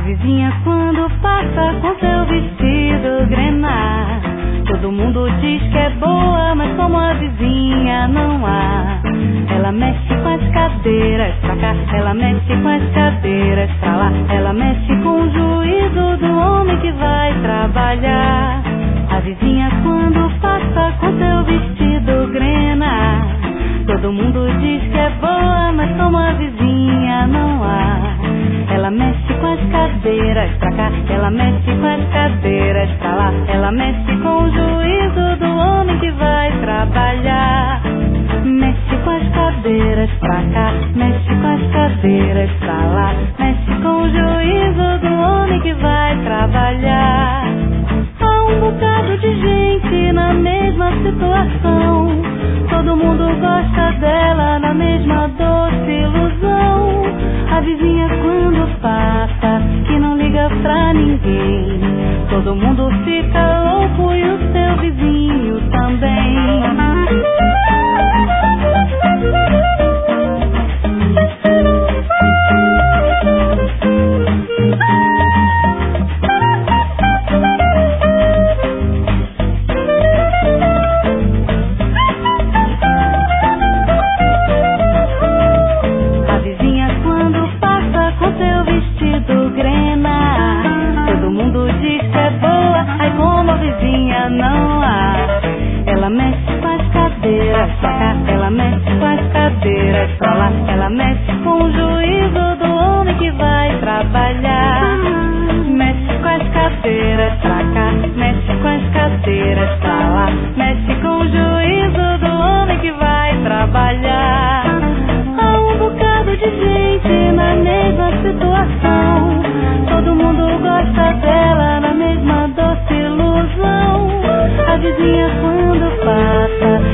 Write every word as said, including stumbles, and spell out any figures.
vizinha quando passa com seu vestido grená, todo mundo diz que é boa, mas como a vizinha não há. Ela mexe com as cadeiras pra cá, ela mexe com as cadeiras pra lá, ela mexe com o juízo do homem que vai trabalhar. A vizinha quando passa com seu vestido grená, todo mundo diz que é boa, mas como a vizinha não há. Ela mexe com as cadeiras pra cá, ela mexe com as cadeiras pra lá, ela mexe com o juízo do homem que vai trabalhar. Mexe com as cadeiras pra cá, mexe com as cadeiras pra lá, mexe com o juízo do homem que vai trabalhar. Há um bocado de gente na mesma situação, todo mundo gosta dela na mesma doce ilusão. A vizinha quando passa, que não liga pra ninguém, todo mundo fica louco e o seu vizinho também. Não há. Ela mexe com as cadeiras pra cá, ela mexe com as cadeiras pra lá, ela mexe com o juízo do homem que vai trabalhar. Mexe com as cadeiras pra cá, mexe com as cadeiras pra lá, mexe com o juízo do homem que vai trabalhar. Há um bocado de gente na mesma situação, todo mundo gosta dela na mesma doce ilusão. A vizinha quando passa,